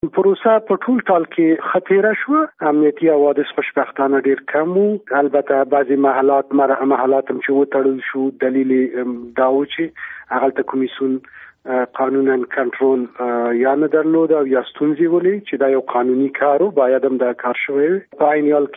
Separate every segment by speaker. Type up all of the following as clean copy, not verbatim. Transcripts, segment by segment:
Speaker 1: پروسه په ټول ټال کې خطیره شو. امنیتي حوادث خوشبختانه ډیر کم وو. البته بعضی محلات هم چې وتړل شو دلیل دا و چې هغه ته کمیسیون قانونا کنټرول یا نه درلود او یا ستونزې ولې چې دا یو قانوني کارو باید هم دا کار شوی. په عین حال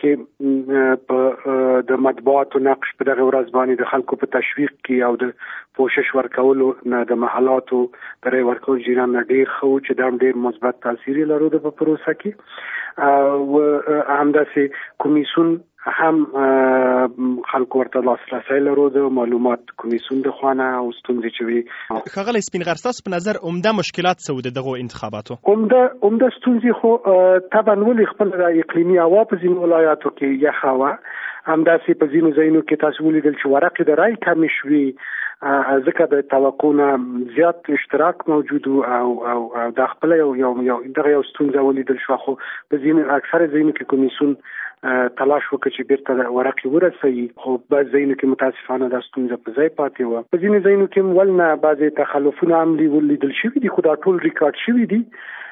Speaker 1: کې د مطبوعاتو نقش په دغه ورځ باندې د خلکو په تشویق کې او د کوشش ورکولو نه د محلاتو درې ورکول جریان ډیر خو چې دا ډیر مثبت تاثیر لري په پروسه کې او همداسې کمیسیون هم خلکو ورته لاسرسی لرو د معلومات کمیسیون د خوانه او ستونزې چې وي.
Speaker 2: ښاغلی سپین غر، ستاسو په نظر عمده مشکلات څه وو د دغو انتخاباتو؟
Speaker 1: عمده ستونزې خو طبعا ولې خپل اقلیمي هوا په ځینو ولایاتو کې یخه وه، همداسې په ځینو ځایونو کې تاسو ولیدل چې ورقې د رای کمې شوې ځکه د توقع نه زیات اشتراک موجود او د خپل یو ستونزه ولیدل شو. خو په ځینو اکثره ځایونو کې کمیسیون تلاش وکړي چې بیرته ورقې ورسوي، خو بعض ځایونو کې متاسفانه دا ستونزه په ځای پاتې وه. په ځینو ځایونو کې ولنه بعضې تخلفونه هم لیدل شوي دي، خو دا ټول ریکارډ شوي دي.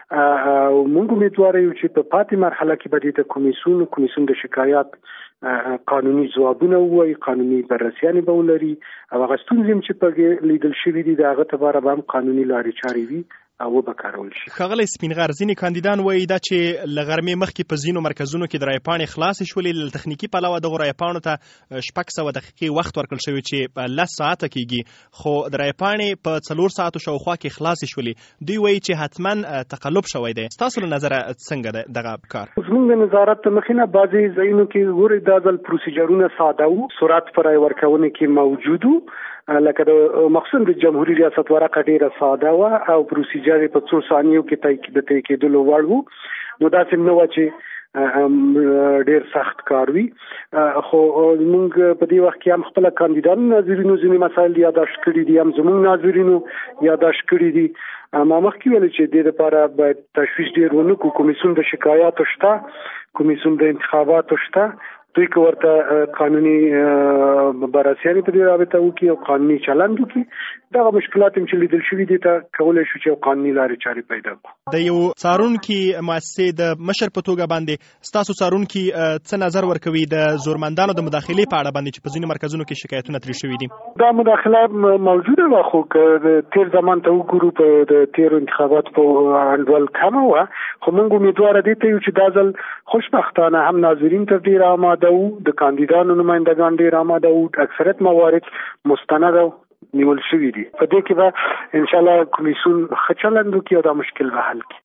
Speaker 1: موږ امیدوار یو چې په پاتې مرحله کې به د کمیسیون د شکایات قانوني ځوابونه ووایي، قانوني بررسیانې به ولري او هغه ستونزې چې په لیدل شوي دي د هغه لپاره به هم قانوني لارې چارې وي او وبکارول شي.
Speaker 2: ښاغلی سپین غر، ځینې کاندیدان وایي دا چې له غرمې مخکې په ځینو مرکزونو کې د رایې پاڼې خلاصې شولې، له تخنیکي پلوه دغو رایې پاڼو ته 600 دقیقې وخت ورکړل شوی چې 10 ساعته کېږي، خو د رایې پاڼې په 4 ساعتو شاوخوا کې خلاصې شولې. دوی وایي چې حتما تقلب شوی دی. ستاسو له نظره څنګه دی دغه کار؟
Speaker 1: زموږ د نظارت له مخې نه بعضې ځایونو کې ګورئ دا ځل پروسیجرونه ساده وو، سرعت په رایې ورکونې کې موجود وو، لکه د مخصوصا د جمهوریت ریاست ورقه ډیره ساده وه او پروسیجر په 2 ثانیو کې د طی کېدلو وړ وو. نو داسې نه وه چې ډیر سخت کار وي. خو موږ په دې وخت کې هم خپل کاندیدانو ناظرینو ځینې مسایل یاداشت کړي دي، هم زموږ ناظرینو یاداشت کړي دي. ما مخکې ویل چې دې لپاره باید تشویش ډیر ونه کړو. کمیسیون د شکایاتو شته، کمیسیون د انتخاباتو شته، دوی که ورته قانوني بررسیانې په دې رابطه وکړي او قانوني چلند وکړي، دغه مشکلات هم چې لیدل شوي دي ته کولی شو چې یو قانوني لارې چارې پیدا کړو.
Speaker 2: د یو څارونکي مؤسسې د مشر په توګه باندې ستاسو څارونکي څه نظر ورکوي د زورمندانو د مداخلې په اړه باندې چې په ځینو مرکزونو کې شکایتونه ترې شوي دي؟
Speaker 1: دا مداخله موجوده وه، خو که تیر زمان ته وګورو په د تیرو انتخاباتو په انډول کمه وه. خو موږ امیدواره دې ته یو چې دا ځل خوشبختانه هم ناظرین تر ډېره آماده وو، د کاندیدانو نمایندګان ډېر آماده وو، اکثریت موارد مستند نیول شوي دي. په دې کې به انشاءالله کمیسیون ښه چلند وکړي او دا مشکل به حل کړي.